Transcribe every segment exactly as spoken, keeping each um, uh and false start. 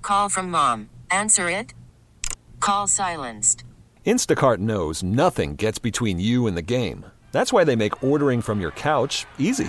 Call from mom. Answer it. Call silenced. Instacart knows nothing gets between you and the game. That's why they make ordering from your couch easy.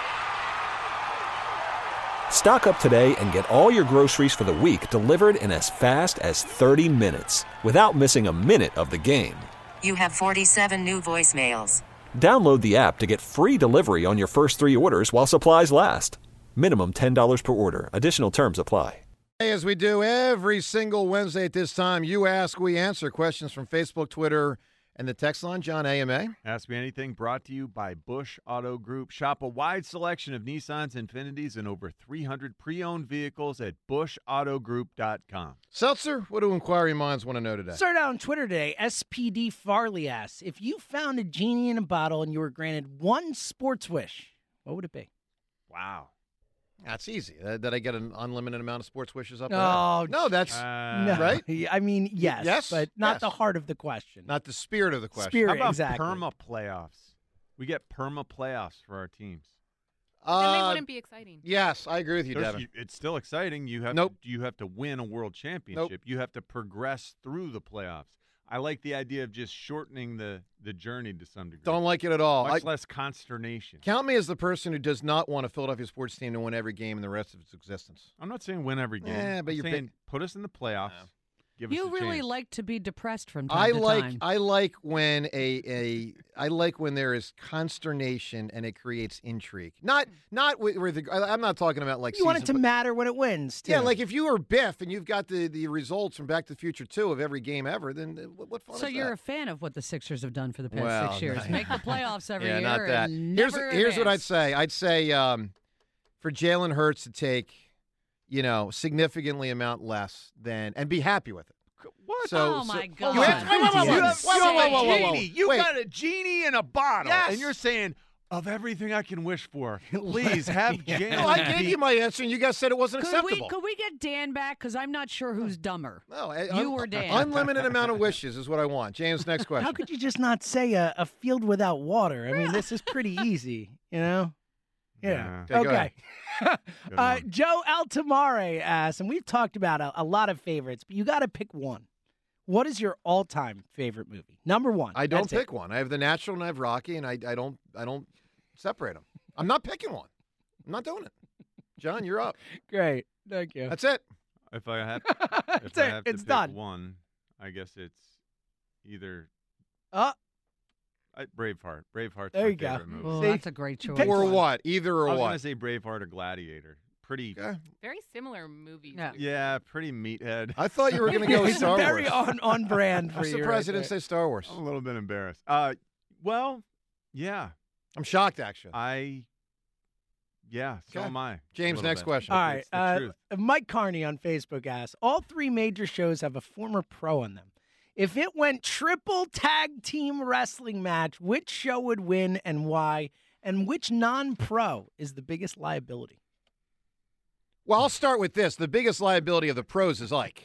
Stock up today and get all your groceries for the week delivered in as fast as thirty minutes without missing a minute of the game. You have forty-seven new voicemails. Download the app to get free delivery on your first three orders while supplies last. Minimum ten dollars per order. Additional terms apply. As we do every single Wednesday at this time, you ask, we answer questions from Facebook, Twitter, and the text line. John, A M A. Ask Me Anything brought to you by Bush Auto Group. Shop a wide selection of Nissans, Infinitis, and over three hundred pre-owned vehicles at bush auto group dot com. Seltzer, what do inquiry minds want to know today? Started out on Twitter today. S P D Farley asks, if you found a genie in a bottle and you were granted one sports wish, what would it be? Wow. That's easy. Uh, did I get an unlimited amount of sports wishes up No, there? No, that's Uh, No, right? I mean, yes, Yes, but not yes. the heart of the question. not the spirit of the question. Spirit. How about Exactly. perma playoffs? We get perma playoffs for our teams. Then they Uh, wouldn't be exciting. yes, I agree with you, There's- Devin. you- It's still exciting. You have Nope. to, you have to win a world championship. You have to progress through the playoffs. I like the idea of just shortening the, the journey to some degree. Don't like it at all. Much I- less consternation. Count me as the person who does not want a Philadelphia sports team to win every game in the rest of its existence. I'm not saying win every game. Yeah, but I'm you're saying big- put us in the playoffs. Yeah. Give us You a really chance. like to be depressed from time I to like time. I like when a, a I like when there is consternation and it creates intrigue. Not not with, with the, I- I'm not talking about like you want it season, to but- matter when it wins, too. Yeah, like if you were Biff and you've got the, the results from Back to the Future two of every game ever, then uh, what, what fun so is you're that? a fan of what the Sixers have done for the past Well, six years. no. Make the playoffs every yeah, year. not that. And Here's never here's what I'd advance. say. I'd say um, for Jalen Hurts to take, you know, significantly amount less than and be happy with it. What? So, Oh, my so- God. You have, wait, wait, wait, You wait, have, wait, you wait, wait, have wait, a wait, wait. genie. You Wait. got a genie in a bottle, Yes. and you're saying of everything I can wish for, please have Jalen. No, I gave be- you my answer, and you guys said it wasn't Could we, acceptable. could we get Dan back? Because I'm not sure who's dumber. No, I- You un- or Dan? Unlimited amount of wishes is what I want. James, next question. How could you just not say a, a field without water? I mean, this is pretty easy, you know? Yeah. Okay, go Okay. Good uh, one. Joe Altamare asks, and we've talked about a, a lot of favorites, but you got to pick one. What is your all-time favorite movie? Number one. I don't That's it. pick one. I have The Natural and I have Rocky, and I, I don't I don't separate them. I'm not picking one. I'm not doing it. John, you're up. Great. Thank you. That's it. If I have, That's if I it. have to It's pick done. one, I guess it's either Uh, I, Braveheart. Braveheart's There my you go. favorite movie. Oh, See? that's a great choice. Pick Or one. what? Either or I was what? gonna say Braveheart or Gladiator. Pretty, Okay. Very similar movies. Yeah. yeah, pretty meathead. I thought you were going to go with It's Star very Wars. on, on brand for I'm you. surprised you right didn't say Star Wars. I'm a little bit embarrassed. Uh, well, yeah, I'm shocked, actually. I, yeah, so Okay. am I. a James, little next bit. question. All right. It's the Uh, truth. Mike Carney on Facebook asks, all three major shows have a former pro on them. If it went triple tag team wrestling match, which show would win and why? And which non-pro is the biggest liability? Well, I'll start with this. The biggest liability of the pros is Ike.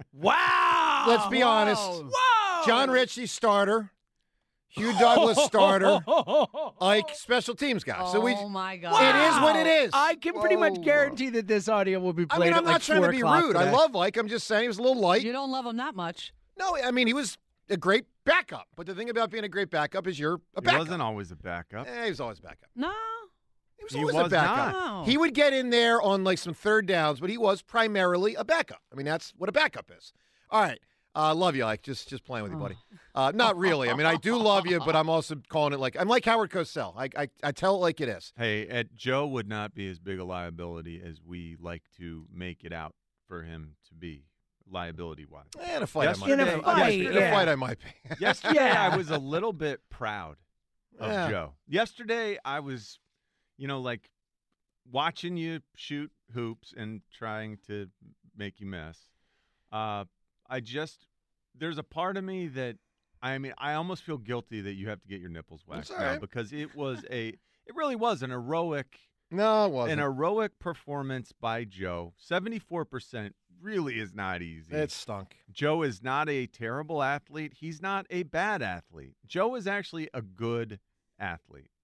Wow! Let's be honest. Whoa! John Ritchie, starter. Hugh Douglas, starter. Ike, special teams guy. So we. oh, my God. It is what it is. I can pretty much Whoa. guarantee that this audio will be I played mean, at I'm like not trying to four be o'clock rude. I today. love Ike. I'm just saying he was a little light. You don't love him that much. No, I mean, he was a great backup. But the thing about being a great backup is you're a He backup. wasn't always a backup. Eh, he was always a backup. No. He was He always a was backup. not. He would get in there on like some third downs, but he was primarily a backup. I mean, that's what a backup is. All right. Uh, love you, Ike. Just just playing with you, buddy. Uh, not really. I mean, I do love you, but I'm also calling it like I'm like Howard Cosell. I, I I tell it like it is. Hey, Ed, Joe would not be as big a liability as we like to make it out for him to be, liability-wise. Eh, in a fight, I might. Yesterday- In a be. fight, in yeah. a fight, I might be. Yesterday, Yeah. I was a little bit proud of Yeah. Joe. Yesterday, I was, you know, like watching you shoot hoops and trying to make you miss. Uh, I just, there's a part of me that, I mean, I almost feel guilty that you have to get your nipples waxed all now right. because it was a, it really was an heroic, No, it wasn't. an heroic performance by Joe. seventy-four percent really is not easy. It stunk. Joe is not a terrible athlete. He's not a bad athlete. Joe is actually a good athlete.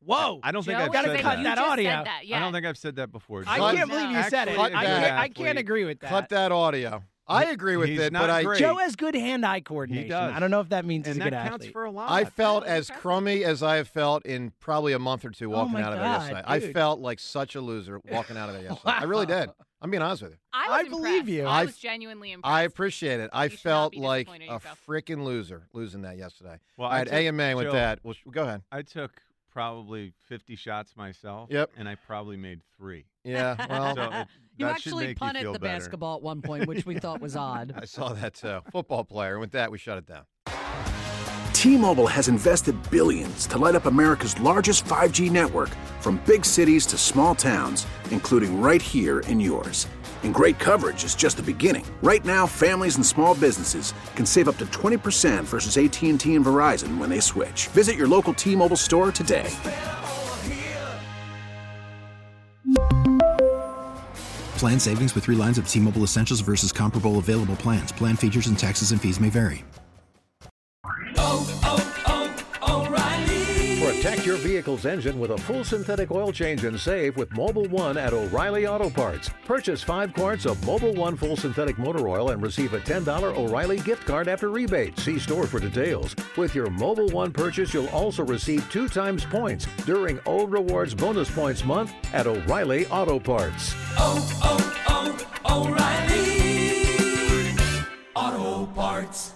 Whoa. I don't think Joe, I've gotta said cut you that. that just audio. Said that. Yeah. I don't think I've said that before. I Cut- can't believe you said it. Cut I that. can't, I can't agree with that. Cut that audio. I agree with He's it, not but I great. Joe has good hand-eye coordination. does. I don't know if that means he's and a good that counts athlete. for a lot. I felt Yeah, as impressive. crummy as I have felt in probably a month or two Oh walking my out of there God, yesterday. I dude. felt like such a loser walking out of there yesterday. I really did. I'm being honest with you. I, I was believe impressed. you. I I- was genuinely impressed. I appreciate it. I You should not felt be like disappointed in a yourself. freaking loser losing that yesterday. Well, I had took- A M A with Joe, that. Well, sh- go ahead. I took probably fifty shots myself. Yep. And I probably made three. Yeah, well, So it, You that should actually make punted you feel the better. basketball at one point, which we thought was odd. I saw that too. Football player. With that, we shut it down. T-Mobile has invested billions to light up America's largest five G network, from big cities to small towns, including right here in yours. And great coverage is just the beginning. Right now, families and small businesses can save up to twenty percent versus A T and T and Verizon when they switch. Visit your local T-Mobile store today. Plan savings with three lines of T-Mobile Essentials versus comparable available plans. Plan features and taxes and fees may vary. Protect your vehicle's engine with a full synthetic oil change and save with Mobile One at O'Reilly Auto Parts. Purchase five quarts of Mobile One full synthetic motor oil and receive a ten dollars O'Reilly gift card after rebate. See store for details. With your Mobile One purchase, you'll also receive two times points during O Rewards Bonus Points Month at O'Reilly Auto Parts. Oh, oh, oh, O'Reilly Auto Parts.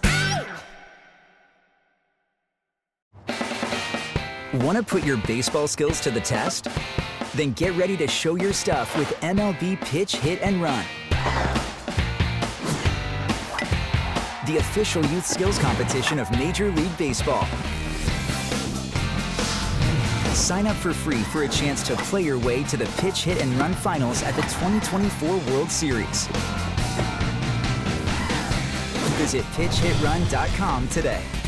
Want to put your baseball skills to the test? Then get ready to show your stuff with M L B Pitch, Hit, and Run. The official youth skills competition of Major League Baseball. Sign up for free for a chance to play your way to the Pitch, Hit, and Run finals at the twenty twenty-four World Series. Visit pitch hit run dot com today.